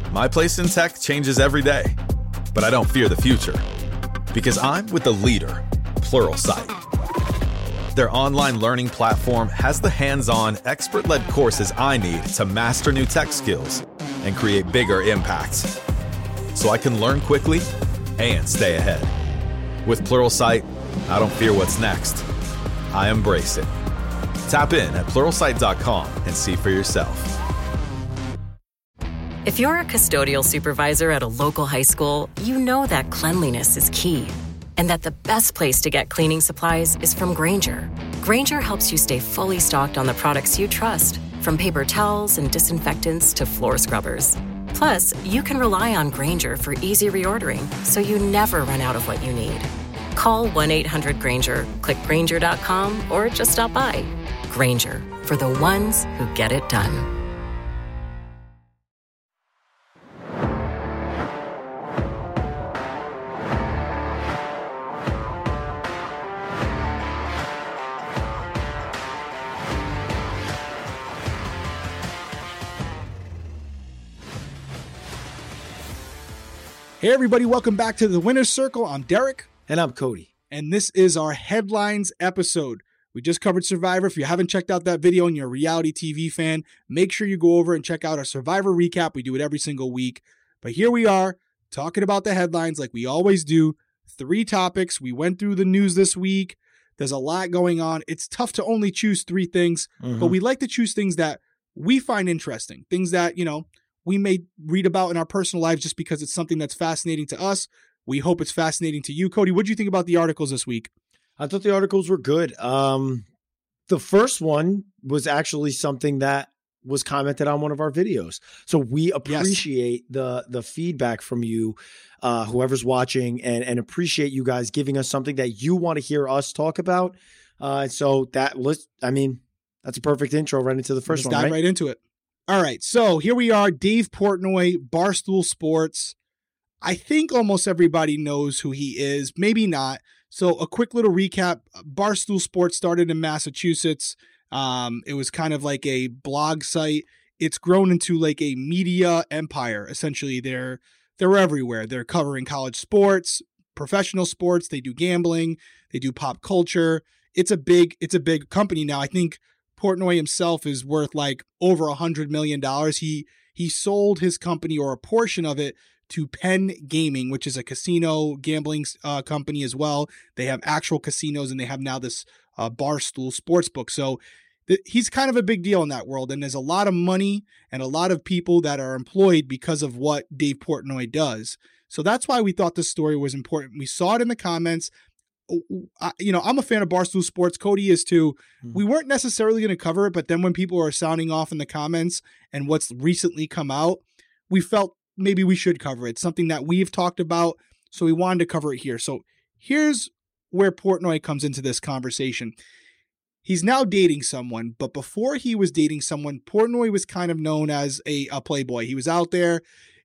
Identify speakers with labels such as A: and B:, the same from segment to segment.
A: My place in tech changes every day, but I don't fear the future because I'm with the leader, Pluralsight. Their online learning platform has the hands-on, expert-led courses I need to master new tech skills and create bigger impacts, so I can learn quickly and stay ahead. With Pluralsight, I don't fear what's next. I embrace it. Tap in at Pluralsight.com and see for yourself.
B: If you're a custodial supervisor at a local high school, you know that cleanliness is key, and that the best place to get cleaning supplies is from Grainger. Grainger helps you stay fully stocked on the products you trust, from paper towels and disinfectants to floor scrubbers. Plus, you can rely on Grainger for easy reordering, so you never run out of what you need. Call 1-800-GRAINGER, click Grainger.com, or just stop by. Grainger, for the ones who get it done.
C: Hey everybody, welcome back to the Winner's Circle. I'm Derek.
D: And I'm Cody.
C: And this is our headlines episode. We just covered Survivor. If you haven't checked out that video and you're a reality TV fan, make sure you go over and check out our Survivor recap. We do it every single week. But here we are, talking about the headlines like we always do. 3 topics. We went through the news this week. There's a lot going on. It's tough to only choose 3 things, but we like to choose things that we find interesting. Things that, we may read about in our personal lives just because it's something that's fascinating to us. We hope it's fascinating to you. Cody, what do you think about the articles this week?
D: I thought the articles were good. The first one was actually something that was commented on one of our videos. So we appreciate the feedback from you, whoever's watching, and appreciate you guys giving us something that you want to hear us talk about. So that's a perfect intro right into the first one.
C: Let's dive right into it. All right, so here we are, Dave Portnoy, Barstool Sports. I think almost everybody knows who he is, maybe not. So a quick little recap. Barstool Sports started in Massachusetts. It was kind of like a blog site. It's grown into like a media empire. Essentially, they're everywhere. They're covering college sports, professional sports. They do gambling. They do pop culture. It's a big company now. I think Portnoy himself is worth like over $100 million. He sold his company or a portion of it to Penn Gaming, which is a casino gambling company as well. They have actual casinos and they have now this Barstool Sportsbook. So he's kind of a big deal in that world. And there's a lot of money and a lot of people that are employed because of what Dave Portnoy does. So that's why we thought this story was important. We saw it in the comments. I'm a fan of Barstool Sports. Cody is too. We weren't necessarily going to cover it, but then when people are sounding off in the comments and what's recently come out, we felt maybe we should cover it. Something that we've talked about, so we wanted to cover it here. So here's where Portnoy comes into this conversation. He's now dating someone, but before he was dating someone, Portnoy was kind of known as a playboy. He was out there.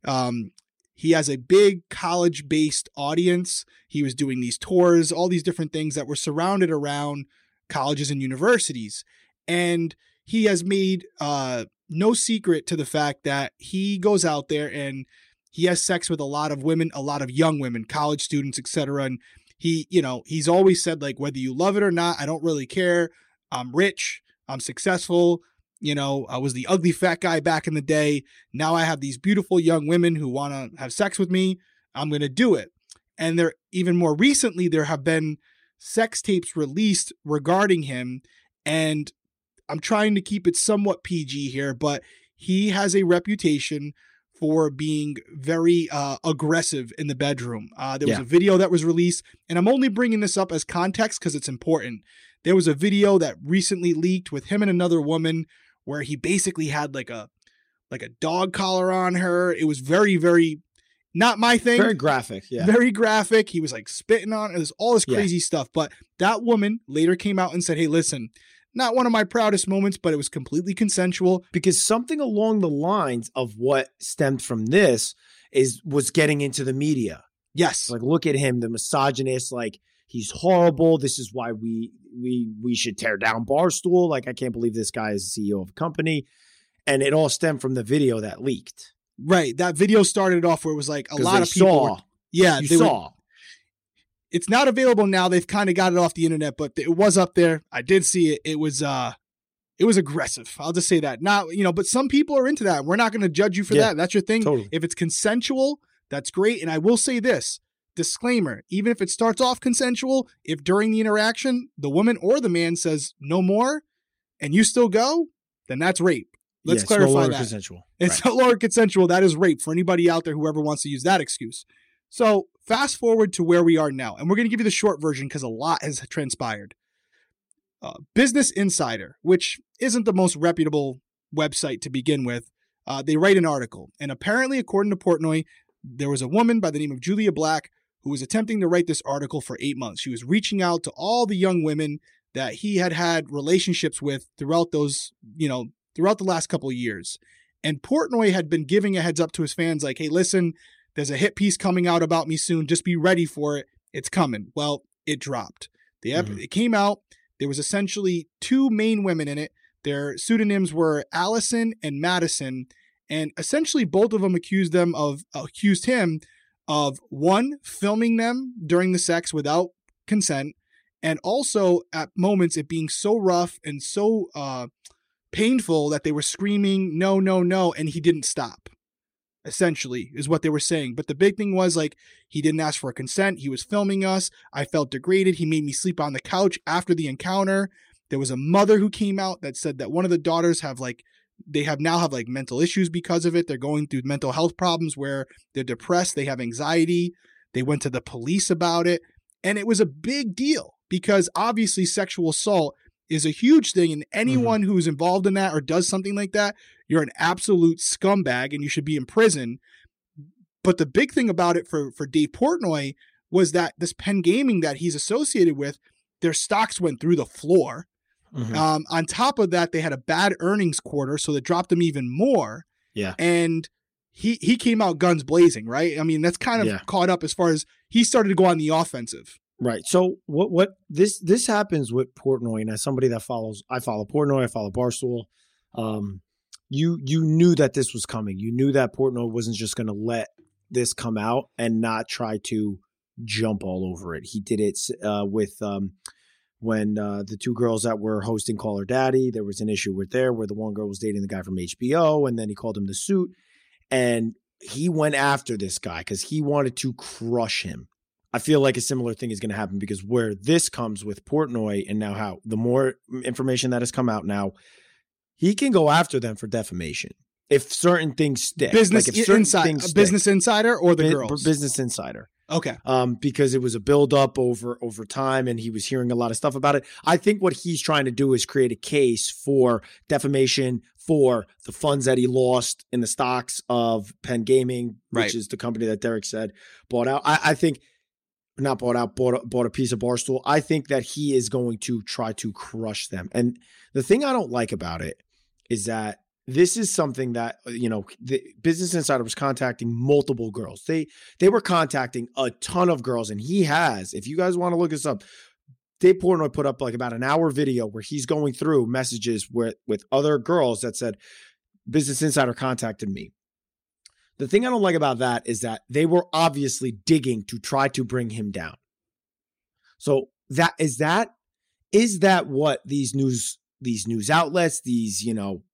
C: He has a big college-based audience. He was doing these tours, all these different things that were surrounded around colleges and universities. And he has made no secret to the fact that he goes out there and he has sex with a lot of women, a lot of young women, college students, etc. And he's always said, like, whether you love it or not, I don't really care. I'm rich. I'm successful. I was the ugly fat guy back in the day. Now I have these beautiful young women who want to have sex with me. I'm going to do it. And even more recently, there have been sex tapes released regarding him. And I'm trying to keep it somewhat PG here, but he has a reputation for being very aggressive in the bedroom. There was a video that was released, and I'm only bringing this up as context because it's important. There was a video that recently leaked with him and another woman where he basically had like a dog collar on her. It was very, very not my thing.
D: Very graphic. Yeah.
C: Very graphic. He was like spitting on it. There's all this crazy stuff. But that woman later came out and said, hey, listen, not one of my proudest moments, but it was completely consensual.
D: Because something along the lines of what stemmed from this was getting into the media.
C: Yes.
D: Like, look at him, the misogynist, like, he's horrible. This is why we should tear down Barstool. Like, I can't believe this guy is the CEO of a company. And it all stemmed from the video that leaked.
C: Right. That video started off where it was like a lot of people. It's not available now. They've kind of got it off the internet, but it was up there. I did see it. It was aggressive. I'll just say that. Not, but some people are into that. We're not going to judge you for that. That's your thing.
D: Totally.
C: If it's consensual, that's great. And I will say this, disclaimer, even if it starts off consensual, if during the interaction, the woman or the man says no more and you still go, then that's rape. Let's clarify that.
D: Consensual.
C: It's no longer consensual. That is rape for anybody out there, whoever wants to use that excuse. So fast forward to where we are now, and we're going to give you the short version because a lot has transpired. Business Insider, which isn't the most reputable website to begin with, they write an article. And apparently, according to Portnoy, there was a woman by the name of Julia Black who was attempting to write this article for 8 months. She was reaching out to all the young women that he had relationships with throughout those, throughout the last couple of years. And Portnoy had been giving a heads up to his fans like, hey, listen, there's a hit piece coming out about me soon. Just be ready for it. It's coming. Well, it dropped. It came out. There was essentially 2 main women in it. Their pseudonyms were Allison and Madison. And essentially both of them accused him of 1, filming them during the sex without consent. And also at moments it being so rough and so painful that they were screaming, no, no, no. And he didn't stop. Essentially is what they were saying. But the big thing was like, he didn't ask for consent. He was filming us. I felt degraded. He made me sleep on the couch after the encounter. There was a mother who came out that said that one of the daughters now have mental issues because of it. They're going through mental health problems where they're depressed. They have anxiety. They went to the police about it. And it was a big deal because obviously sexual assault is a huge thing. And anyone who's involved in that or does something like that, you're an absolute scumbag and you should be in prison. But the big thing about it for Dave Portnoy was that this Penn Gaming that he's associated with, their stocks went through the floor. On top of that, they had a bad earnings quarter, so that dropped them even more.
D: Yeah.
C: And he came out guns blazing, right? I mean, that's kind of caught up as far as he started to go on the offensive.
D: Right. So what this happens with Portnoy, and as somebody that I follow Portnoy, I follow Barstool. You knew that this was coming. You knew that Portnoy wasn't just going to let this come out and not try to jump all over it. He did it with when the 2 girls that were hosting Call Her Daddy, there was an issue where the one girl was dating the guy from HBO, and then he called him the suit, and he went after this guy because he wanted to crush him. I feel like a similar thing is going to happen because where this comes with Portnoy and now how the more information that has come out now, he can go after them for defamation if certain things stick.
C: Business Insider or the girls?
D: Business Insider.
C: Okay.
D: Because it was a buildup over time and he was hearing a lot of stuff about it. I think what he's trying to do is create a case for defamation for the funds that he lost in the stocks of Penn Gaming, which is the company that Derek said bought out. I think not bought out, bought a piece of Barstool. I think that he is going to try to crush them. And the thing I don't like about it is that this is something that, the Business Insider was contacting multiple girls. They were contacting a ton of girls. And he has, if you guys want to look this up, Dave Portnoy put up like about an hour video where he's going through messages with other girls that said, Business Insider contacted me. The thing I don't like about that is that they were obviously digging to try to bring him down. So is that what these news outlets, these,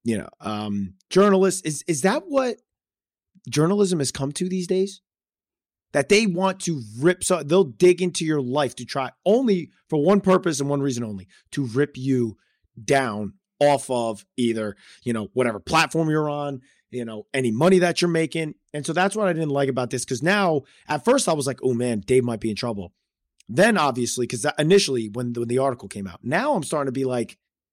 D: journalists, is that what journalism has come to these days? That they want to so they'll dig into your life to try only for one purpose and one reason only, to rip you down off of either, whatever platform you're on, any money that you're making. And so that's what I didn't like about this. Cause now at first I was like, oh man, Dave might be in trouble. Then obviously, cause initially when the article came out, now I'm starting to be like,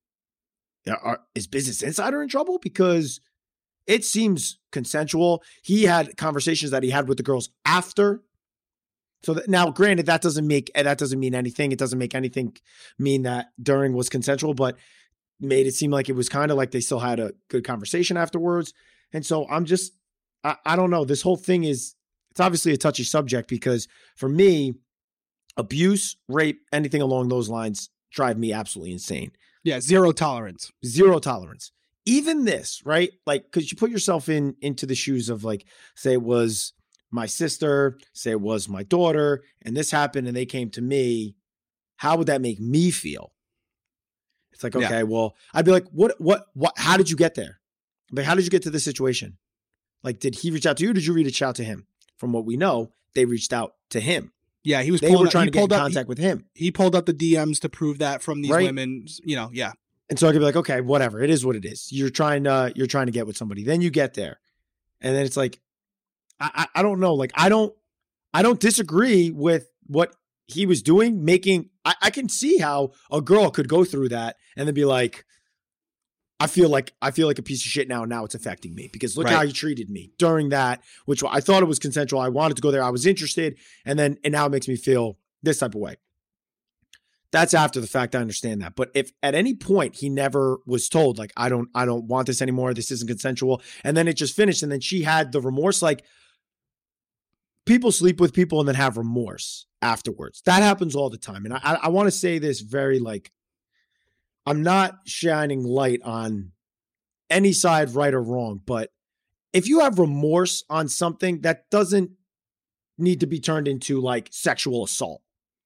D: is Business Insider in trouble? Because it seems consensual. He had conversations that he had with the girls after. So that, now granted, that doesn't mean anything. It doesn't make anything mean that during was consensual, but made it seem like it was kind of like they still had a good conversation afterwards. And so I don't know. This whole thing it's obviously a touchy subject because for me, abuse, rape, anything along those lines drive me absolutely insane.
C: Yeah. Zero tolerance.
D: Zero tolerance. even this, right? Like, because you put yourself into the shoes of, like, say it was my sister, say it was my daughter, and this happened and they came to me, how would that make me feel? It's like, okay, well, I'd be like, what, how did you get there? Like, how did you get to this situation? Like, did he reach out to you? Or did you reach out to him? From what we know, they reached out to him.
C: Yeah,
D: they were trying to get in contact with him.
C: He pulled up the DMs to prove that from these women, yeah.
D: And so I could be like, okay, whatever. It is what it is. You're trying to get with somebody. Then you get there. And then it's like, I don't know. Like, I don't disagree with what he was doing, I can see how a girl could go through that and then be like, I feel like a piece of shit now, and now it's affecting me because look how you treated me during that, which I thought it was consensual. I wanted to go there. I was interested. And now it makes me feel this type of way. That's after the fact. I understand that. But if at any point he never was told, like, I don't want this anymore, this isn't consensual, and then it just finished, and then she had the remorse, like, people sleep with people and then have remorse afterwards. That happens all the time. And I want to say this very, like, I'm not shining light on any side, right or wrong, but if you have remorse on something, that doesn't need to be turned into, like, sexual assault.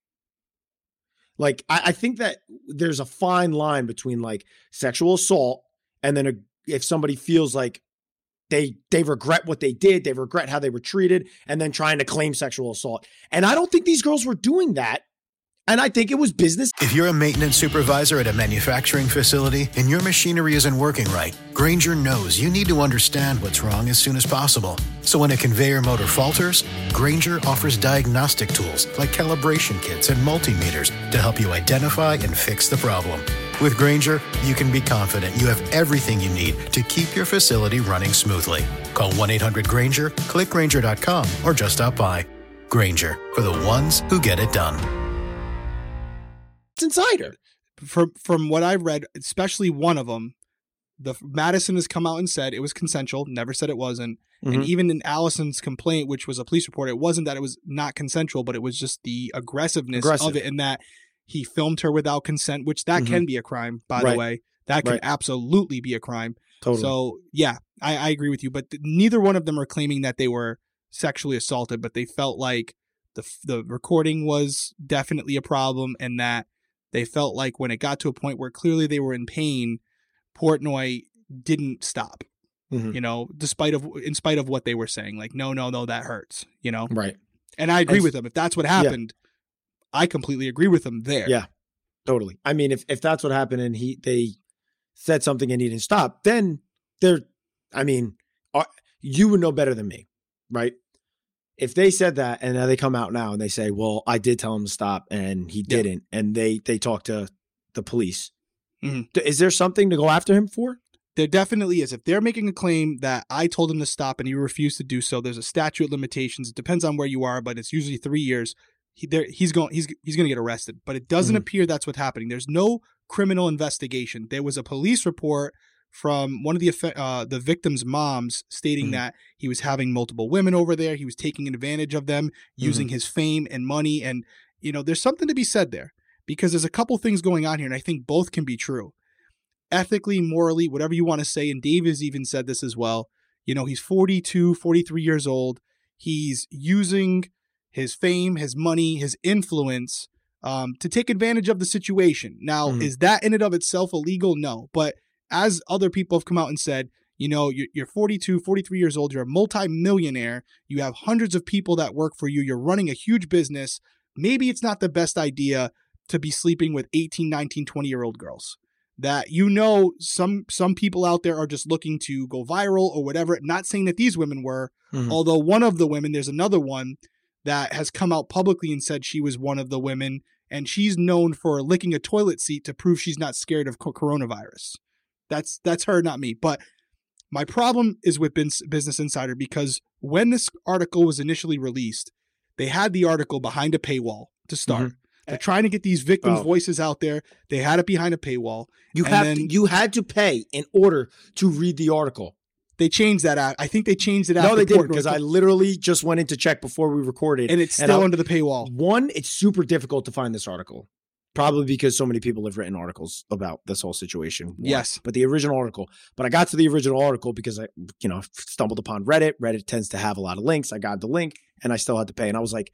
D: Like, I think that there's a fine line between, like, sexual assault and then if somebody feels like they regret what they did, they regret how they were treated, and then trying to claim sexual assault. And I don't think these girls were doing that. And I think it was business.
E: If you're a maintenance supervisor at a manufacturing facility and your machinery isn't working right, Grainger knows you need to understand what's wrong as soon as possible. So when a conveyor motor falters, Grainger offers diagnostic tools like calibration kits and multimeters to help you identify and fix the problem. With Grainger, you can be confident you have everything you need to keep your facility running smoothly. Call 1-800-GRAINGER, click Grainger.com, or just stop by. Grainger, for the ones who get it done.
D: Insider.
C: From what I've read, especially one of them, Madison has come out and said it was consensual, never said it wasn't. Mm-hmm. And even in Allison's complaint, which was a police report, it wasn't that it was not consensual, but it was just the aggressiveness of it, and that he filmed her without consent, which that can be a crime, by the way. That can absolutely be a crime. Totally. So, yeah, I agree with you. But neither one of them are claiming that they were sexually assaulted, but they felt like the recording was definitely a problem, and that they felt like when it got to a point where clearly they were in pain, Portnoy didn't stop, in spite of what they were saying. Like, no, that hurts, Right. And I agree with them. If that's what happened, I completely agree with them there.
D: Yeah, totally. I mean, if that's what happened and they said something and he didn't stop, then you would know better than me, right? If they said that and now they come out now and they say, well, I did tell him to stop and he didn't, and they talk to the police, is there something to go after him for?
C: There definitely is. If they're making a claim that I told him to stop and he refused to do so, there's a statute of limitations. It depends on where you are, but it's usually 3 years. He's going to get arrested, but it doesn't appear that's what's happening. There's no criminal investigation. There was a police report from one of the victim's moms stating that he was having multiple women over there. He was taking advantage of them, using his fame and money. And, there's something to be said there, because there's a couple things going on here, and I think both can be true. Ethically, morally, whatever you want to say, and Dave has even said this as well, he's 42, 43 years old. He's using his fame, his money, his influence to take advantage of the situation. Now, is that in and of itself illegal? No. But as other people have come out and said, you're 42, 43 years old, you're a multi-millionaire, you have hundreds of people that work for you, you're running a huge business. Maybe it's not the best idea to be sleeping with 18, 19, 20-year-old girls. That some people out there are just looking to go viral or whatever. Not saying that these women were, although one of the women, there's another one that has come out publicly and said she was one of the women, and she's known for licking a toilet seat to prove she's not scared of coronavirus. That's her, not me. But my problem is with Business Insider, because when this article was initially released, they had the article behind a paywall to start. They're trying to get these victims' voices out there. They had it behind a paywall.
D: You had to pay in order to read the article.
C: They changed that out. I think they changed it out.
D: No, they didn't, because I literally just went in to check before we recorded.
C: And it's still under the paywall.
D: One, it's super difficult to find this article. Probably because so many people have written articles about this whole situation. One.
C: Yes.
D: But the original article. But I got to the original article because I, stumbled upon Reddit. Reddit tends to have a lot of links. I got the link and I still had to pay. And I was like,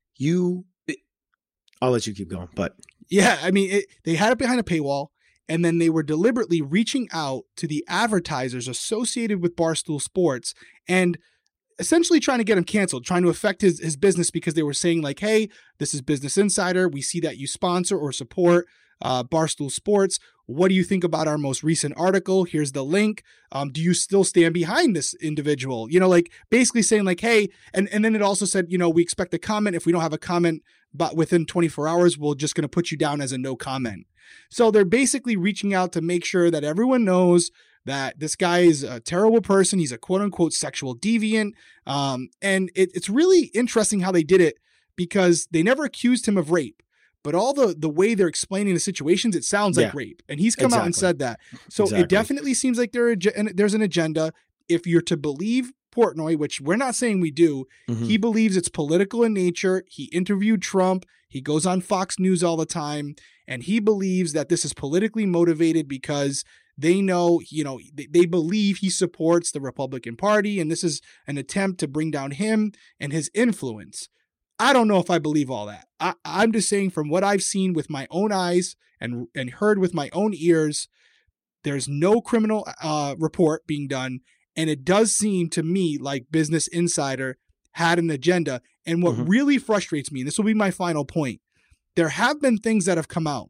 D: I'll let you keep going. But
C: yeah, I mean, they had it behind a paywall, and then they were deliberately reaching out to the advertisers associated with Barstool Sports and essentially trying to get him canceled, trying to affect his business because they were saying like, hey, this is Business Insider. We see that you sponsor or support Barstool Sports. What do you think about our most recent article? Here's the link. Do you still stand behind this individual? Like basically saying like, hey, and then it also said, we expect a comment. If we don't have a comment but within 24 hours, we're just going to put you down as a no comment. So they're basically reaching out to make sure that everyone knows that this guy is a terrible person. He's a quote unquote sexual deviant. And it's really interesting how they did it because they never accused him of rape, but all the way they're explaining the situations, it sounds like rape. And he's come out and said that. So it definitely seems like there's an agenda. If you're to believe Portnoy, which we're not saying we do, he believes it's political in nature. He interviewed Trump. He goes on Fox News all the time. And he believes that this is politically motivated because they know, they believe he supports the Republican Party, and this is an attempt to bring down him and his influence. I don't know if I believe all that. I'm just saying from what I've seen with my own eyes and heard with my own ears, there's no criminal report being done, and it does seem to me like Business Insider had an agenda. And what really frustrates me, and this will be my final point, there have been things that have come out.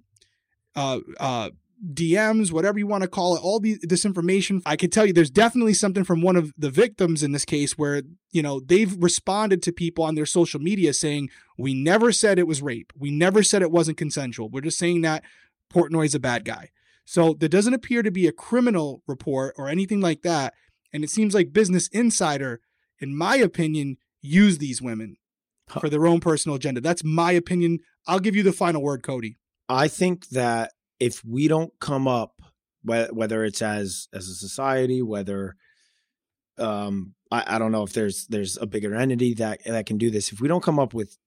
C: DMs, whatever you want to call it, all this information. I could tell you there's definitely something from one of the victims in this case where, they've responded to people on their social media saying, we never said it was rape. We never said it wasn't consensual. We're just saying that Portnoy's a bad guy. So there doesn't appear to be a criminal report or anything like that. And it seems like Business Insider, in my opinion, used these women for their own personal agenda. That's my opinion. I'll give you the final word, Cody.
D: I think that if we don't come up, whether it's as a society, whether I don't know if there's a bigger entity that can do this. If we don't come up with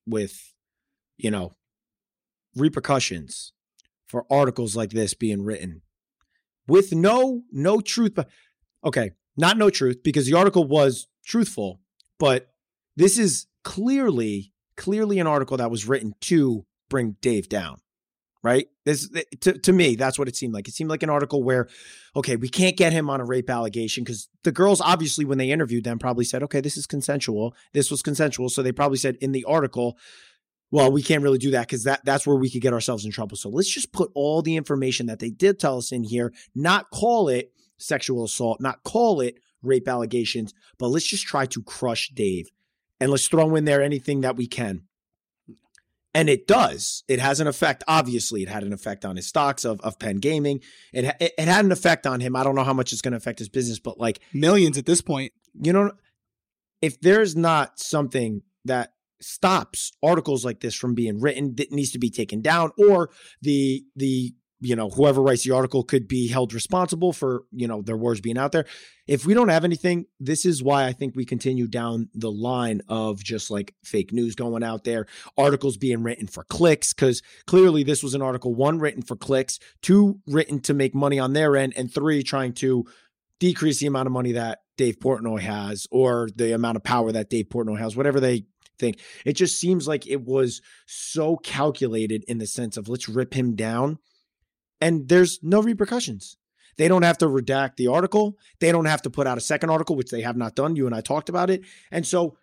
D: repercussions for articles like this being written with no truth, but okay, not no truth because the article was truthful, but this is clearly an article that was written to bring Dave down. Right? This to me, that's what it seemed like. It seemed like an article where, okay, we can't get him on a rape allegation because the girls obviously, when they interviewed them, probably said, okay, this is consensual. This was consensual. So they probably said in the article, well, we can't really do that because that's where we could get ourselves in trouble. So let's just put all the information that they did tell us in here, not call it sexual assault, not call it rape allegations, but let's just try to crush Dave and let's throw in there anything that we can. And it does. It has an effect. Obviously, it had an effect on his stocks of Penn Gaming. It had an effect on him. I don't know how much it's going to affect his business, but like
C: millions at this point.
D: If there's not something that stops articles like this from being written, that needs to be taken down, or the whoever writes the article could be held responsible for, their words being out there. If we don't have anything, this is why I think we continue down the line of just like fake news going out there, articles being written for clicks, because clearly this was an article, 1, written for clicks, 2, written to make money on their end, and 3, trying to decrease the amount of money that Dave Portnoy has or the amount of power that Dave Portnoy has, whatever they think. It just seems like it was so calculated in the sense of let's rip him down. And there's no repercussions. They don't have to redact the article. They don't have to put out a second article, which they have not done. You and I talked about it. And so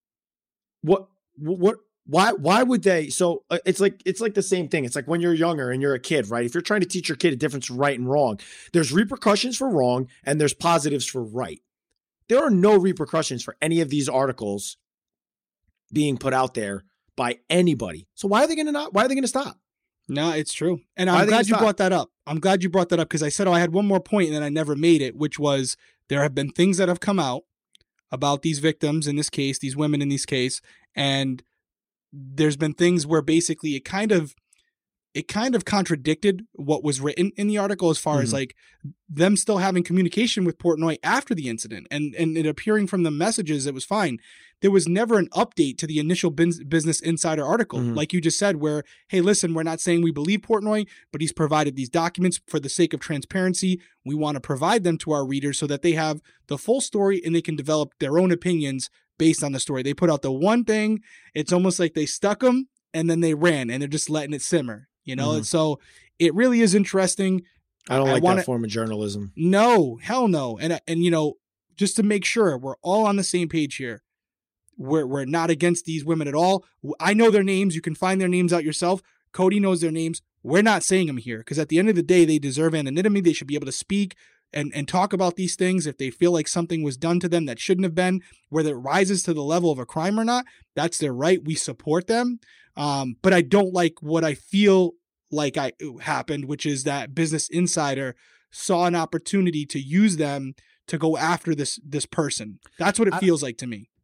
D: why would they? So it's like the same thing. It's like when you're younger and you're a kid, right? If you're trying to teach your kid a difference of right and wrong, there's repercussions for wrong and there's positives for right. There are no repercussions for any of these articles being put out there by anybody. So why are they going to stop?
C: No, it's true. And I'm glad you brought that up. I'm glad you brought that up because I said, I had one more point and then I never made it, which was there have been things that have come out about these victims in this case, these women in this case. And there's been things where basically it kind of it kind of contradicted what was written in the article as far as like them still having communication with Portnoy after the incident and it appearing from the messages, it was fine. There was never an update to the initial Business Insider article, like you just said, where, hey, listen, we're not saying we believe Portnoy, but he's provided these documents for the sake of transparency. We want to provide them to our readers so that they have the full story and they can develop their own opinions based on the story. They put out the one thing. It's almost like they stuck them and then they ran and they're just letting it simmer, you know? And so it really is interesting.
D: I don't like that form of journalism.
C: No, hell no. And you know, just to make sure we're all on the same page here, we're not against these women at all. I know their names. You can find their names out yourself. Cody knows their names. We're not saying them here because at the end of the day, they deserve anonymity. They should be able to speak and talk about these things if they feel like something was done to them that shouldn't have been, whether it rises to the level of a crime or not. That's their right. We support them. But I don't like what I feel like happened, which is that Business Insider saw an opportunity to use them to go after this person. That's what it feels like to me.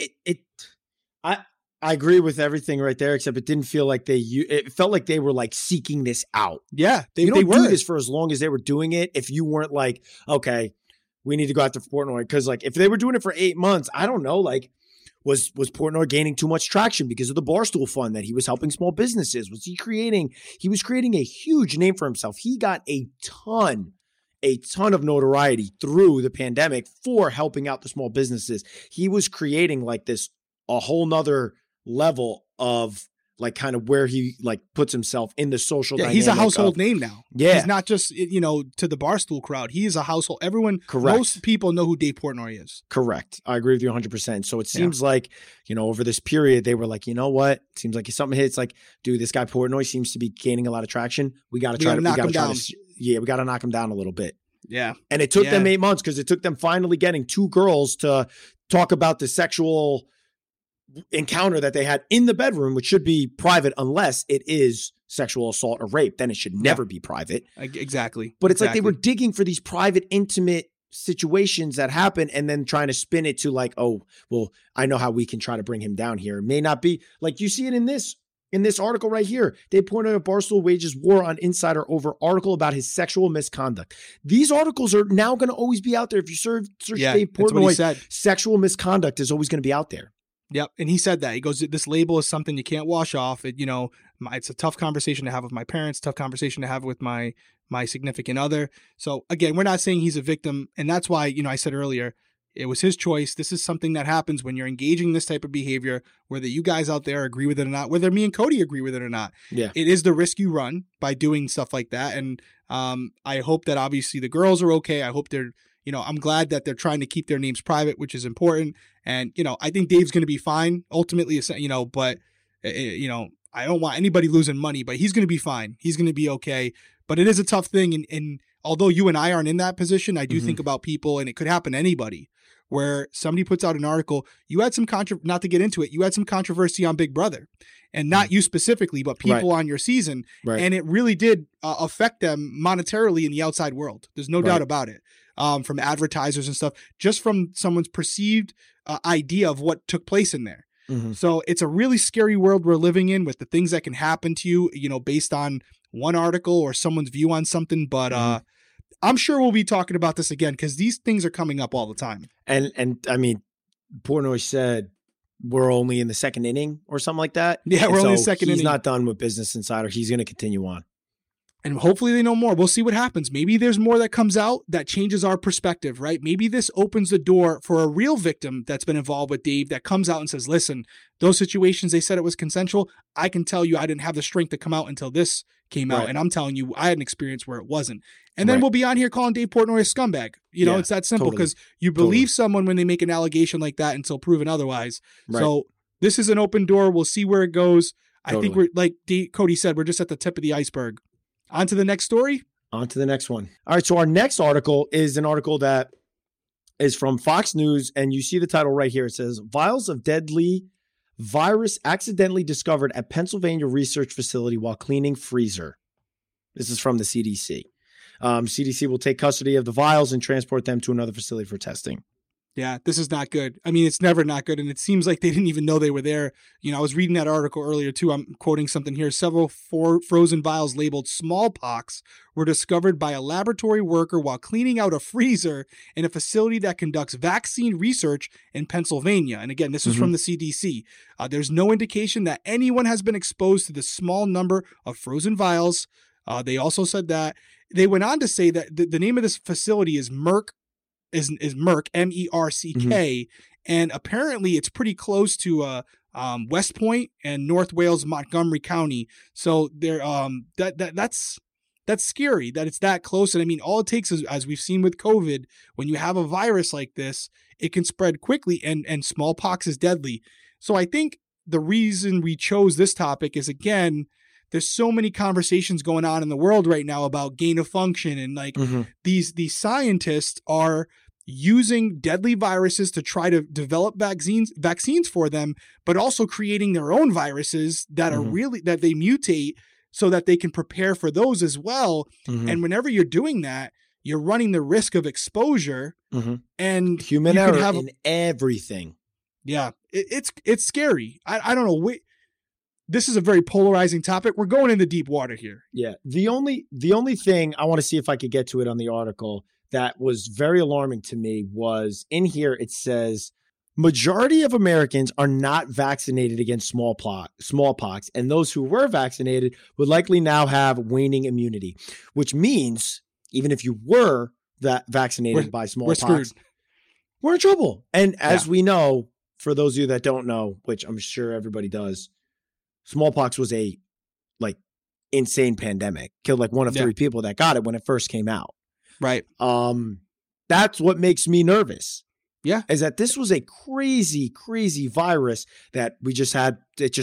D: I agree with everything right there, except it didn't feel like it felt like they were like seeking this out.
C: Yeah.
D: They don't do this for as long as they were doing it. If you weren't like, okay, we need to go after Portnoy. Cause like if they were doing it for 8 months, I don't know, like was Portnoy gaining too much traction because of the Barstool Fund that he was helping small businesses? He was creating a huge name for himself. He got a ton of notoriety through the pandemic for helping out the small businesses. He was creating like a whole nother level of like kind of where he like puts himself in the social dynamic.
C: He's a household name now.
D: Yeah.
C: He's not just, you know, to the Barstool crowd. He is a household. Everyone,
D: correct.
C: Most people know who Dave Portnoy is.
D: Correct. I agree with you 100%. So it seems like, you know, over this period, they were like, you know what? It seems like if something hits like, dude, this guy Portnoy seems to be gaining a lot of traction. We got to knock him down a little bit.
C: Yeah.
D: And it took them 8 months because it took them finally getting 2 girls to talk about the sexual encounter that they had in the bedroom, which should be private unless it is sexual assault or rape. Then it should never be private.
C: Exactly.
D: But it's like they were digging for these private, intimate situations that happen and then trying to spin it to like, oh, well, I know how we can try to bring him down here. It may not be like you see it in this article right here. They pointed out Barstool wages war on Insider over article about his sexual misconduct. These articles are now going to always be out there. If you search Dave Portnoy, sexual misconduct is always going to be out there.
C: Yep. And he said that. He goes, this label is something you can't wash off. It, you know, it's a tough conversation to have with my parents, tough conversation to have with my significant other. So again, we're not saying he's a victim. And that's why, you know, I said earlier, it was his choice. This is something that happens when you're engaging in this type of behavior, whether you guys out there agree with it or not, whether me and Cody agree with it or not.
D: Yeah.
C: It is the risk you run by doing stuff like that. And I hope that obviously the girls are okay. I hope they're, you know, I'm glad that they're trying to keep their names private, which is important. And, you know, I think Dave's going to be fine ultimately, you know, but, you know, I don't want anybody losing money, but he's going to be fine. He's going to be okay. But it is a tough thing. And although you and I aren't in that position, I do think about people, and it could happen to anybody, where somebody puts out an article. You had some not to get into it, you had some controversy on Big Brother, and not you specifically, but people on your season. Right. And it really did affect them monetarily in the outside world. There's no doubt about it. From advertisers and stuff, just from someone's perceived idea of what took place in there. So it's a really scary world we're living in with the things that can happen to you, you know, based on one article or someone's view on something. But I'm sure we'll be talking about this again because these things are coming up all the time.
D: And I mean, Portnoy said we're only in the second inning or something like that.
C: Yeah, we're only in the second inning.
D: He's not done with Business Insider. He's going to continue on.
C: And hopefully they know more. We'll see what happens. Maybe there's more that comes out that changes our perspective, right? Maybe this opens the door for a real victim that's been involved with Dave that comes out and says, listen, those situations, they said it was consensual. I can tell you I didn't have the strength to come out until this came out. And I'm telling you, I had an experience where it wasn't. And then we'll be on here calling Dave Portnoy a scumbag. You know, it's that simple because you believe someone when they make an allegation like that until proven otherwise. So this is an open door. We'll see where it goes. I think we're, like Cody said, we're just at the tip of the iceberg. On to the next story.
D: On to the next one. All right. So our next article is an article that is from Fox News. And you see the title right here. It says, vials of deadly virus accidentally discovered at Pennsylvania research facility while cleaning freezer. This is from the CDC. CDC will take custody of the vials and transport them to another facility for testing.
C: Yeah, this is not good. I mean, it's never not good. And it seems like they didn't even know they were there. I was reading that article earlier too. I'm quoting something here. Several frozen vials labeled smallpox were discovered by a laboratory worker while cleaning out a freezer in a facility that conducts vaccine research in Pennsylvania. And again, this is from the CDC. There's no indication that anyone has been exposed to the small number of frozen vials. They also said that they went on to say that the name of this facility is Merck, Merck, MERCK, and apparently it's pretty close to West Point and North Wales, Montgomery County. So there, that's scary that it's that close. And I mean, all it takes is, as we've seen with COVID, when you have a virus like this, it can spread quickly, and smallpox is deadly. So I think the reason we chose this topic is, again, there's so many conversations going on in the world right now about gain of function, and like these scientists are using deadly viruses to try to develop vaccines for them, but also creating their own viruses that are really, that they mutate so that they can prepare for those as well. And whenever you're doing that, you're running the risk of exposure and
D: human error in everything.
C: Yeah, it's scary. I don't know. This is a very polarizing topic. We're going into deep water here.
D: Yeah. The only thing I want to see if I could get to it on the article that was very alarming to me was in here. It says majority of Americans are not vaccinated against smallpox, and those who were vaccinated would likely now have waning immunity, which means even if you were vaccinated by smallpox, we're in trouble. And as we know, for those of you that don't know, which I'm sure everybody does, smallpox was a insane pandemic. Killed like 1 of 3 people that got it when it first came out.
C: Right.
D: That's what makes me nervous.
C: Yeah.
D: Is that this was a crazy, crazy virus that we just had.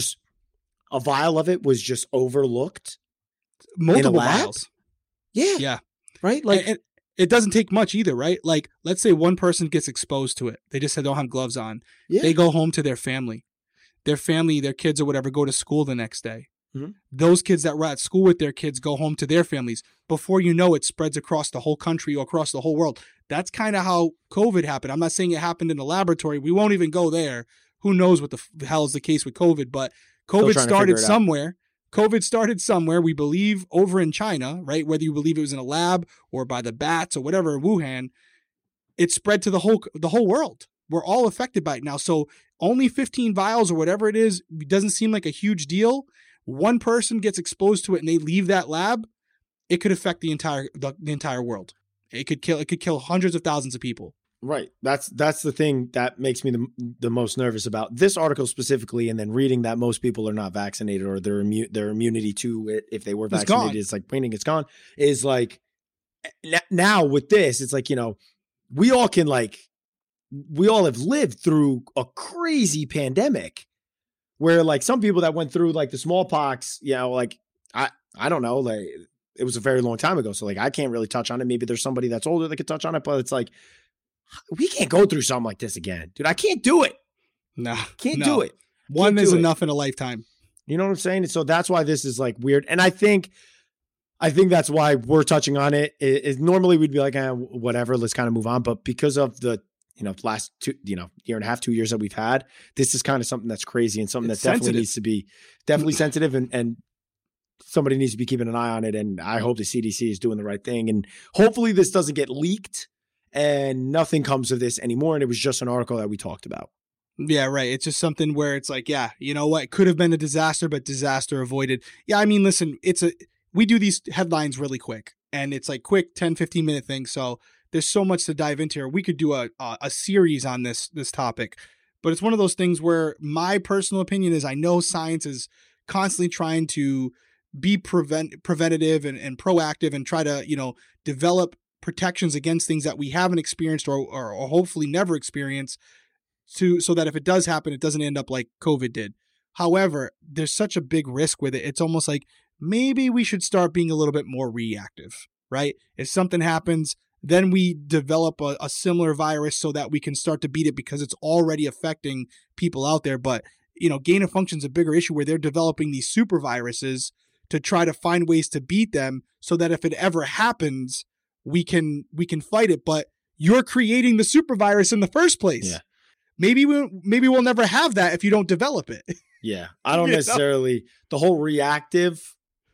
D: A vial of it was just overlooked.
C: Multiple vials.
D: Yeah.
C: Yeah.
D: Right.
C: And it doesn't take much either, right? Like, let's say one person gets exposed to it. They just don't have gloves on. Yeah. They go home to their family. Their kids or whatever, go to school the next day. Those kids that were at school with their kids go home to their families. Before you know it, spreads across the whole country or across the whole world. That's kind of how COVID happened. I'm not saying it happened in a laboratory. We won't even go there. Who knows what the hell is the case with COVID? But COVID started somewhere. COVID started somewhere, we believe, over in China, right? Whether you believe it was in a lab or by the bats or whatever, Wuhan, it spread to the whole world. We're all affected by it now. So only 15 vials or whatever it is, doesn't seem like a huge deal. One person gets exposed to it and they leave that lab, it could affect the entire world. It could kill hundreds of thousands of people.
D: Right. That's the thing that makes me the most nervous about this article specifically, and then reading that most people are not vaccinated or their immunity to it, if they were vaccinated, it's like waning, it's gone. Is like now with this, it's like, we all have lived through a crazy pandemic where like some people that went through like the smallpox, I don't know, like it was a very long time ago. So like, I can't really touch on it. Maybe there's somebody that's older that could touch on it, but it's like, we can't go through something like this again, dude. I can't do it.
C: No,
D: can't do it.
C: One is enough in a lifetime.
D: You know what I'm saying? And so that's why this is like weird. And I think that's why we're touching on it. Is normally we'd be like, whatever, let's kind of move on. But because of the, last year and a half, 2 years that we've had, this is kind of something that's crazy and something that definitely needs to be sensitive and somebody needs to be keeping an eye on it. And I hope the CDC is doing the right thing. And hopefully this doesn't get leaked and nothing comes of this anymore. And it was just an article that we talked about.
C: Yeah, right. It's just something where it's like, yeah, you know what? It could have been a disaster, but disaster avoided. Yeah, I mean, listen, we do these headlines really quick and it's like quick 10, 15 minute thing. So there's so much to dive into here. We could do a series on this topic, but it's one of those things where my personal opinion is I know science is constantly trying to be preventative and proactive and try to, develop protections against things that we haven't experienced or hopefully never experience so that if it does happen, it doesn't end up like COVID did. However, there's such a big risk with it. It's almost like maybe we should start being a little bit more reactive, right? If something happens, then we develop a similar virus so that we can start to beat it because it's already affecting people out there. But, gain of function is a bigger issue where they're developing these super viruses to try to find ways to beat them so that if it ever happens, we can fight it. But you're creating the super virus in the first place.
D: Yeah.
C: Maybe we'll never have that if you don't develop it.
D: Yeah. I don't necessarily, the whole reactive,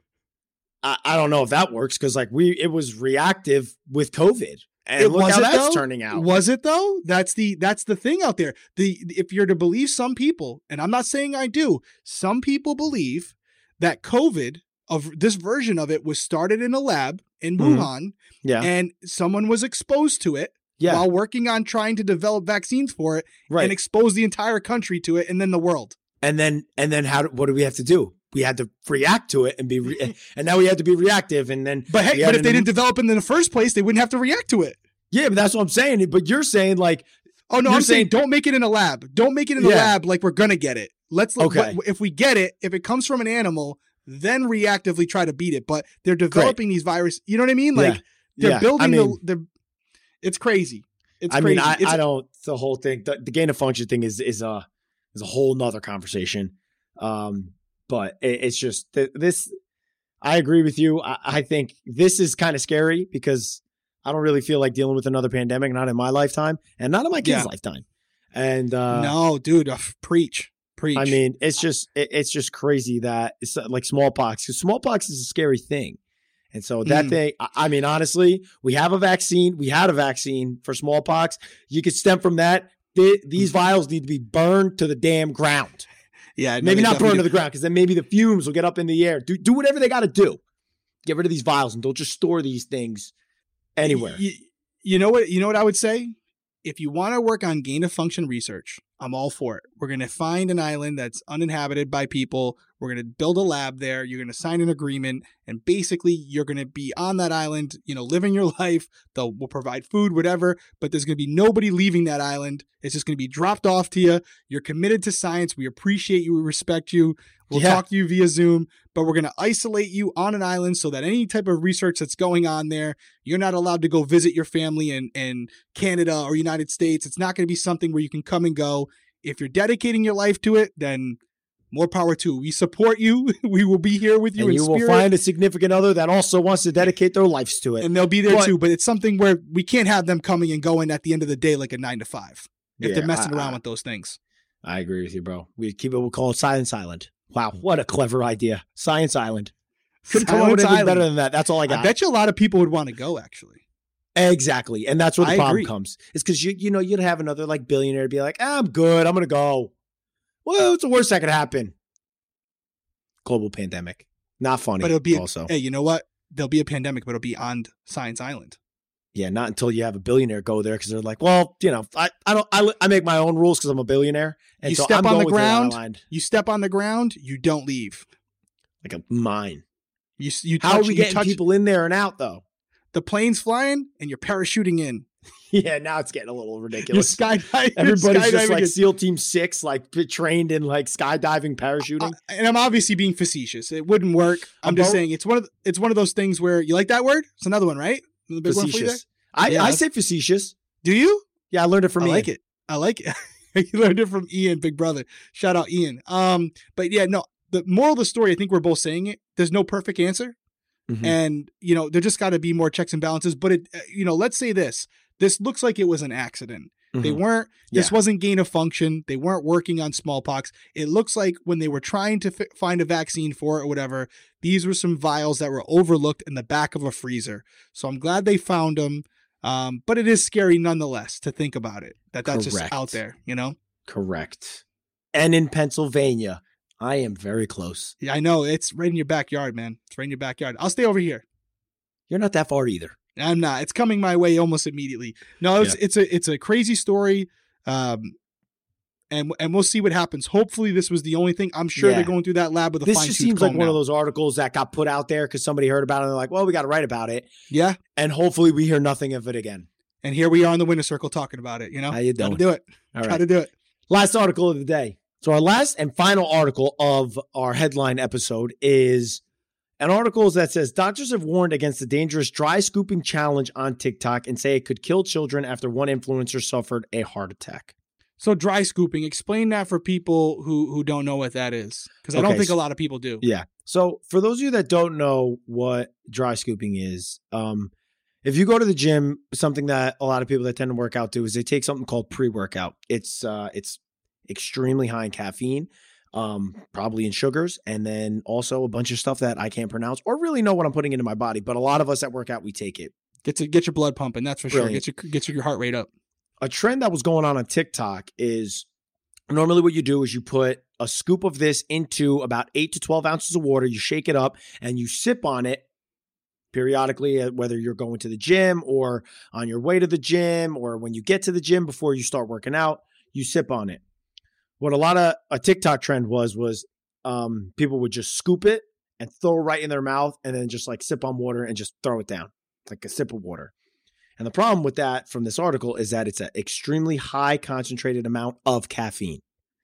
D: I don't know if that works because like it was reactive with COVID. And look how that's turning out.
C: Was it though? That's the thing out there. If you're to believe some people, and I'm not saying I do, some people believe that COVID, of this version of it, was started in a lab in Wuhan, and someone was exposed to it while working on trying to develop vaccines for it, and expose the entire country to it, and then the world.
D: And then what do we have to do? We had to react to it and and now we had to be reactive. And then,
C: but if they didn't develop it in the first place, they wouldn't have to react to it.
D: Yeah, but that's what I'm saying. But you're saying like,
C: oh no, I'm saying don't make it in a lab. Don't make it in a lab like we're gonna get it. If we get it, if it comes from an animal, then reactively try to beat it. But they're developing these viruses. You know what I mean? Like they're building it's crazy. It's crazy.
D: I don't. The whole thing, the gain of function thing is a whole nother conversation. But it's just this. I agree with you. I think this is kind of scary because I don't really feel like dealing with another pandemic, not in my lifetime and not in my kid's lifetime. And
C: no, dude, preach.
D: I mean, it's just crazy that it's like smallpox, because smallpox is a scary thing. And so that thing, I mean, honestly, we have a vaccine. We had a vaccine for smallpox. You could stem from that. These vials need to be burned to the damn ground.
C: Yeah,
D: maybe not burned to the ground, because then maybe the fumes will get up in the air. Do whatever they got to do. Get rid of these vials and don't just store these things anywhere.
C: You know what I would say? If you want to work on gain of function research, I'm all for it. We're going to find an island that's uninhabited by people. We're going to build a lab there. You're going to sign an agreement, and basically you're going to be on that island, living your life. We'll provide food, whatever, but there's going to be nobody leaving that island. It's just going to be dropped off to you. You're committed to science. We appreciate you. We respect you. We'll talk to you via Zoom, but we're going to isolate you on an island so that any type of research that's going on there, you're not allowed to go visit your family in Canada or United States. It's not going to be something where you can come and go. If you're dedicating your life to it, then more power to you. We support you. We will be here with you.
D: And you will find a significant other that also wants to dedicate their lives to it.
C: And they'll be there too. But it's something where we can't have them coming and going at the end of the day like a 9 to 5 if they're messing around with those things.
D: I agree with you, bro. We'll call it Science Island. Wow, what a clever idea. Science Island. Couldn't come up with anything better than that. That's all I got.
C: I bet you a lot of people would want to go, actually.
D: Exactly. And that's where the problem comes. It's because you'd have another like billionaire be like, I'm good. I'm going to go. Well, it's the worst that could happen. Global pandemic. Not funny.
C: But it'll be
D: also.
C: Hey, you know what? There'll be a pandemic, but it'll be on Science Island.
D: Yeah, not until you have a billionaire go there, because they're like, well, I make my own rules because I'm a billionaire. And
C: you
D: so
C: step
D: I'm
C: on the ground. You step on the ground. You don't leave.
D: Like a mine.
C: You
D: How are we getting people in there and out though?
C: The plane's flying and you're parachuting in.
D: Yeah, now it's getting a little ridiculous.
C: Everybody's
D: just like SEAL Team 6, like trained in like skydiving, parachuting.
C: And I'm obviously being facetious. It wouldn't work. I'm just saying it's one of those things where you like that word. It's another one, right? The big
D: facetious. I say facetious.
C: Do you?
D: Yeah, I learned it from Ian.
C: I like it. You learned it from Ian, big brother. Shout out Ian. But yeah, no. The moral of the story, I think we're both saying it. There's no perfect answer. Mm-hmm. And, there just got to be more checks and balances. But, let's say this. This looks like it was an accident. Mm-hmm. They weren't, this wasn't gain of function. They weren't working on smallpox. It looks like when they were trying to find a vaccine for it or whatever, these were some vials that were overlooked in the back of a freezer. So I'm glad they found them. But it is scary nonetheless to think about it. That's just out there,
D: Correct. And in Pennsylvania. I am very close.
C: Yeah, I know. It's right in your backyard, man. It's right in your backyard. I'll stay over here.
D: You're not that far either.
C: I'm not. It's coming my way almost immediately. No, it's a crazy story. And we'll see what happens. Hopefully this was the only thing. I'm sure they're going through that lab with a fine-tooth comb. This just seems
D: like one of those articles that got put out there because somebody heard about it and they're like, well, we got to write about it.
C: Yeah.
D: And hopefully we hear nothing of it again.
C: And here we are in the winner circle talking about it,
D: How you doing?
C: Got to do it.
D: All right.
C: Got to do it.
D: Last article of the day. So our last and final article of our headline episode is an article that says doctors have warned against the dangerous dry scooping challenge on TikTok and say it could kill children after one influencer suffered a heart attack.
C: So dry scooping, explain that for people who don't know what that is, because I don't think a lot of people do.
D: Yeah. So for those of you that don't know what dry scooping is, If you go to the gym, something that a lot of people that tend to work out do is they take something called pre-workout. It's extremely high in caffeine, probably in sugars, and then also a bunch of stuff that I can't pronounce or really know what I'm putting into my body. But a lot of us that work out, we take it.
C: Get your blood pumping, that's for
D: Brilliant.
C: sure. Get your heart rate up.
D: A trend that was going on TikTok is normally what you do is you put a scoop of this into about 8 to 12 ounces of water, you shake it up, and you sip on it periodically, whether you're going to the gym or on your way to the gym or when you get to the gym before you start working out, you sip on it. What a lot of a TikTok trend was people would just scoop it and throw it right in their mouth and then just like sip on water and just throw it down like a sip of water. And the problem with that from this article is that it's an extremely high concentrated amount of caffeine.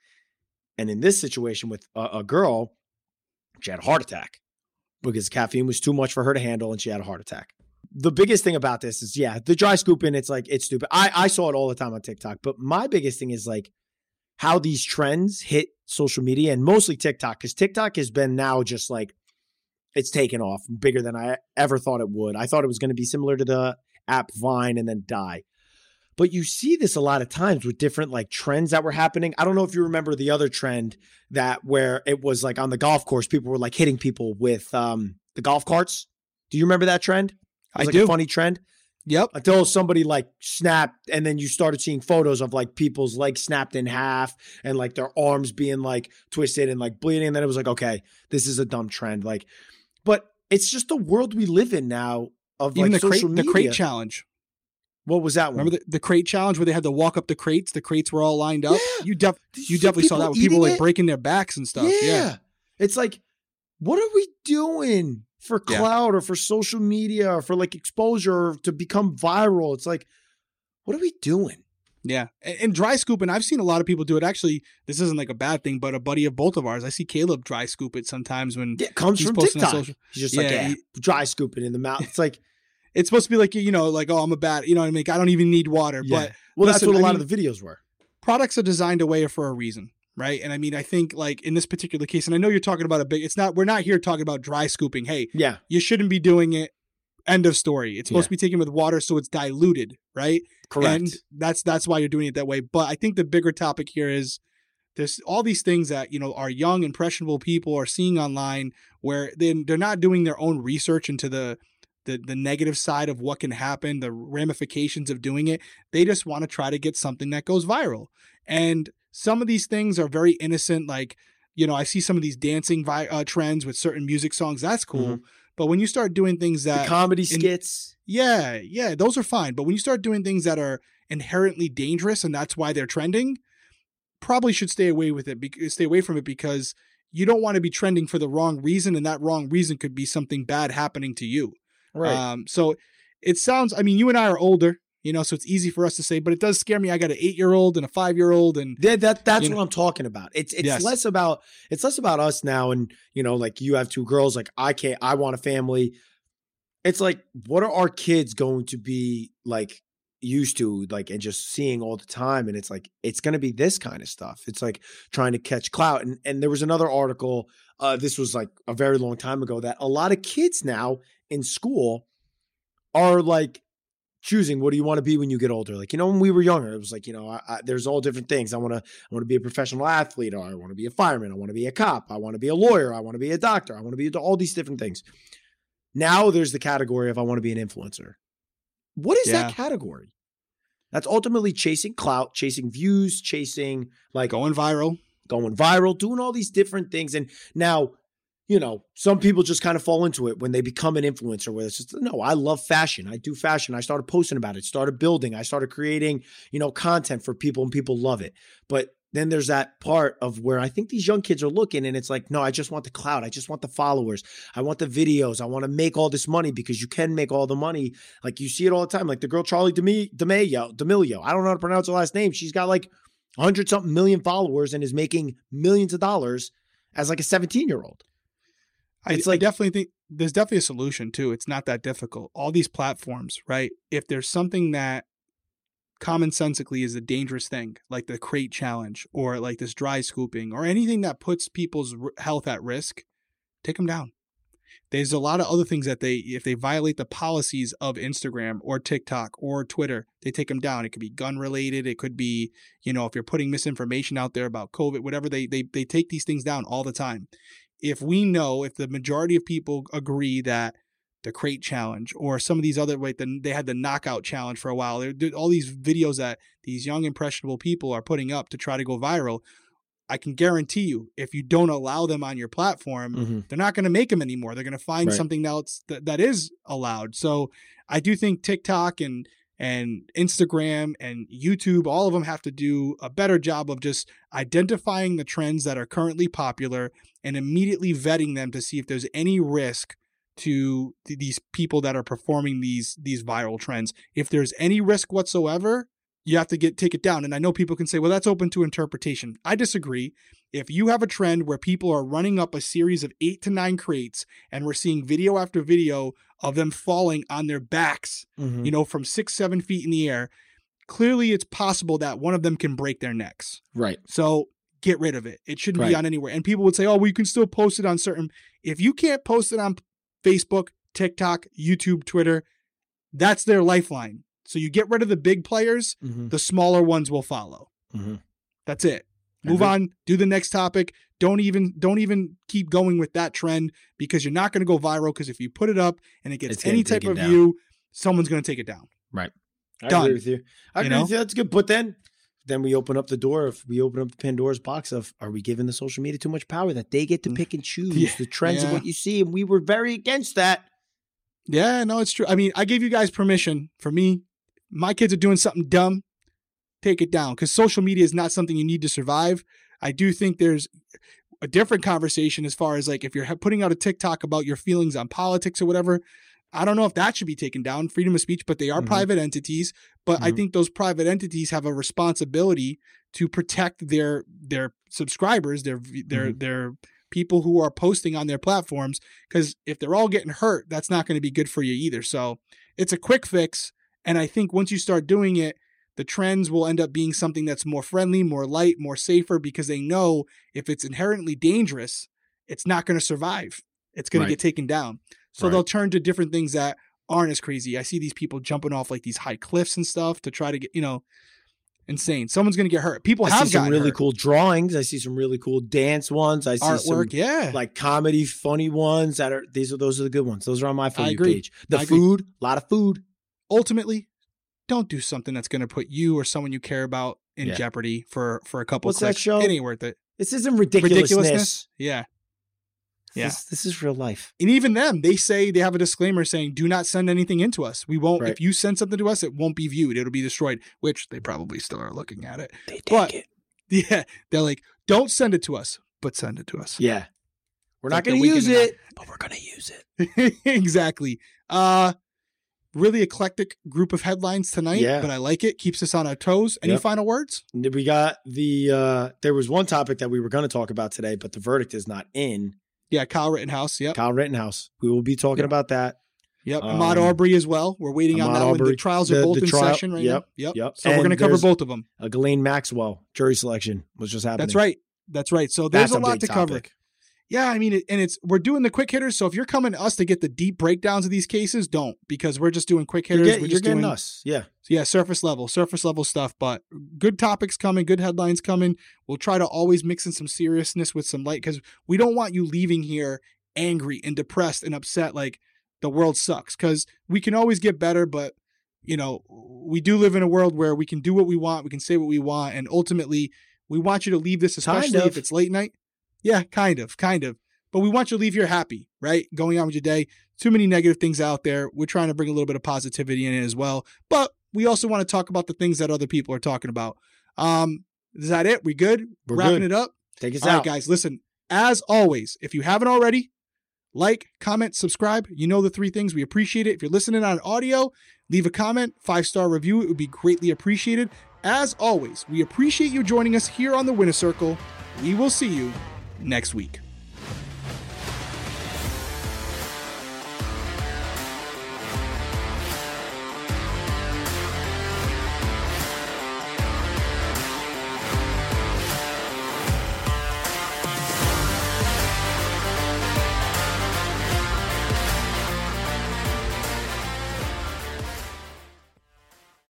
D: And in this situation with a girl, she had a heart attack because caffeine was too much for her to handle and she had a heart attack. The biggest thing about this is, the dry scooping, it's like, it's stupid. I saw it all the time on TikTok, but my biggest thing is like how these trends hit social media and mostly TikTok, because TikTok has been now just like, it's taken off bigger than I ever thought it would. I thought it was going to be similar to the app Vine and then die. But you see this a lot of times with different like trends that were happening. I don't know if you remember the other trend that where it was like on the golf course, people were like hitting people with the golf carts. Do you remember that trend? It was like
C: do.
D: A funny trend.
C: Yep.
D: Until somebody like snapped and then you started seeing photos of like people's legs snapped in half and like their arms being like twisted and like bleeding. And then it was like, okay, this is a dumb trend. Like, but it's just the world we live in now of
C: even
D: like social media.
C: The crate challenge.
D: What was that one?
C: Remember the crate challenge where they had to walk up the crates? The crates were all lined up.
D: Yeah.
C: You definitely saw that with people like breaking their backs and stuff. Yeah.
D: It's like, what are we doing for clout or for social media or for like exposure or to become viral? It's like, what are we doing?
C: Yeah. And dry scooping, I've seen a lot of people do it. Actually, this isn't like a bad thing, but a buddy of both of ours, I see Caleb dry scoop it sometimes when
D: it comes
C: he's
D: from
C: posting
D: TikTok.
C: on social.
D: He's just like, dry scooping in the mouth. It's like,
C: it's supposed to be like, like, oh, I'm a bad, you know what I mean? I don't even need water.
D: Yeah.
C: But
D: well,
C: listen,
D: that's what a lot of the videos were.
C: Products are designed away for a reason, right? And I mean, I think like in this particular case, and I know you're talking about we're not here talking about dry scooping. Hey, you shouldn't be doing it. End of story. It's supposed to be taken with water so it's diluted, right?
D: Correct.
C: And that's why you're doing it that way. But I think the bigger topic here is there's all these things that, our young, impressionable people are seeing online where they're not doing their own research into the negative side of what can happen, the ramifications of doing it. They just want to try to get something that goes viral. And some of these things are very innocent. Like, I see some of these dancing trends with certain music songs. That's cool. Mm-hmm. But when you start doing things that...
D: The comedy skits.
C: Yeah, those are fine. But when you start doing things that are inherently dangerous and that's why they're trending, probably should stay away from it because you don't want to be trending for the wrong reason, and that wrong reason could be something bad happening to you.
D: Right.
C: So it sounds, you and I are older, so it's easy for us to say, but it does scare me. I got an 8-year-old and a 5-year-old, and
D: that's what I'm talking about. It's less about us now. And, like you have 2 girls, like I want a family. It's like, what are our kids going to be like used to, like, and just seeing all the time? And it's like, it's going to be this kind of stuff. It's like trying to catch clout. And there was another article, this was like a very long time ago, that a lot of kids now in school are like choosing, what do you want to be when you get older? Like, when we were younger, it was like, there's all different things. I want to be a professional athlete, or I want to be a fireman. I want to be a cop. I want to be a lawyer. I want to be a doctor. I want to be all these different things. Now there's the category of I want to be an influencer. What is that category? That's ultimately chasing clout, chasing views, chasing like
C: going viral,
D: doing all these different things. And now, some people just kind of fall into it when they become an influencer, where it's just, no, I love fashion. I do fashion. I started posting about it, started building. I started creating, content for people, and people love it. But then there's that part of where I think these young kids are looking, and it's like, no, I just want the clout. I just want the followers. I want the videos. I want to make all this money, because you can make all the money. Like, you see it all the time. Like the girl, Charli D'Amelio. I don't know how to pronounce her last name. She's got like 100-something million followers and is making millions of dollars as like a 17-year-old.
C: It's I definitely think there's definitely a solution too. It's not that difficult. All these platforms, right? If there's something that commonsensically is a dangerous thing, like the crate challenge or like this dry scooping or anything that puts people's health at risk, take them down. There's a lot of other things that if they violate the policies of Instagram or TikTok or Twitter, they take them down. It could be gun related. It could be, if you're putting misinformation out there about COVID, whatever, they take these things down all the time. If the majority of people agree that the crate challenge or some of these other, they had the knockout challenge for a while. There all these videos that these young impressionable people are putting up to try to go viral. I can guarantee you, if you don't allow them on your platform, they're not going to make them anymore. They're going to find something else that is allowed. So I do think TikTok and Instagram and YouTube, all of them have to do a better job of just identifying the trends that are currently popular and immediately vetting them to see if there's any risk to these people that are performing these viral trends. If there's any risk whatsoever, you have to take it down. And I know people can say, well, that's open to interpretation. I disagree. If you have a trend where people are running up a series of 8 to 9 crates and we're seeing video after video of them falling on their backs, from 6-7 feet in the air, clearly it's possible that one of them can break their necks.
D: Right.
C: So get rid of it. It shouldn't be on anywhere. And people would say, oh, well, you can still post it on certain. If you can't post it on Facebook, TikTok, YouTube, Twitter, that's their lifeline. So you get rid of the big players, the smaller ones will follow. That's it. Move on, do the next topic. Don't even keep going with that trend because you're not going to go viral, because if you put it up and it gets any type of view, someone's going to take it down.
D: Right. I
C: Done.
D: agree with you. I agree with you. That's good. But then we open up the door. If we open up the Pandora's box of, are we giving the social media too much power that they get to pick and choose the trends of what you see? And we were very against that. Yeah, no, it's true. I mean, I gave you guys permission. For me, my kids are doing something dumb, take it down, because social media is not something you need to survive. I do think there's a different conversation as far as like if you're putting out a TikTok about your feelings on politics or whatever. I don't know if that should be taken down, freedom of speech, but they are private entities. But I think those private entities have a responsibility to protect their subscribers, their people who are posting on their platforms, because if they're all getting hurt, that's not going to be good for you either. So it's a quick fix. And I think once you start doing it, the trends will end up being something that's more friendly, more light, more safer, because they know if it's inherently dangerous, it's not going to survive. It's going to get taken down. So they'll turn to different things that aren't as crazy. I see these people jumping off like these high cliffs and stuff to try to get, insane. Someone's going to get hurt. People have some really cool drawings. I see some really cool dance ones. I see artwork, some like comedy, funny ones those are the good ones. Those are on my For You page. A lot of food. Ultimately, don't do something that's going to put you or someone you care about in jeopardy for a couple of clicks. That show? It ain't worth it. This isn't ridiculousness. Yeah. Yeah. This is real life. And even them, they have a disclaimer saying, do not send anything into us. We won't, if you send something to us, it won't be viewed. It'll be destroyed, which they probably still are looking at it. They take it. Yeah. They're like, don't send it to us, but send it to us. Yeah. We're not going to use it, but we're going to use it. Exactly. Really eclectic group of headlines tonight, but I like it. Keeps us on our toes. Any final words? We got there was one topic that we were going to talk about today, but the verdict is not in. Yeah, Kyle Rittenhouse. Yep. Kyle Rittenhouse. We will be talking about that. Yep. Ahmaud Arbery as well. We're waiting on that one. The trials are both in session right now. Yep. So we're going to cover both of them. Ghislaine Maxwell jury selection was just happening. That's right. So there's a lot to cover. Yeah, I mean, we're doing the quick hitters. So if you're coming to us to get the deep breakdowns of these cases, don't, because we're just doing quick hitters. You're just getting us. Yeah. So yeah, surface level stuff, but good topics coming, good headlines coming. We'll try to always mix in some seriousness with some light, because we don't want you leaving here angry and depressed and upset like the world sucks, because we can always get better, but we do live in a world where we can do what we want, we can say what we want, and ultimately we want you to leave this, especially if it's late night. Yeah, kind of. But we want you to leave here happy, right? Going on with your day. Too many negative things out there. We're trying to bring a little bit of positivity in it as well. But we also want to talk about the things that other people are talking about. Is that it? We good? We're wrapping it up? Take us out. All right, guys, listen. As always, if you haven't already, like, comment, subscribe. You know the 3 things. We appreciate it. If you're listening on audio, leave a comment, 5-star review. It would be greatly appreciated. As always, we appreciate you joining us here on the Winner Circle. We will see you next week.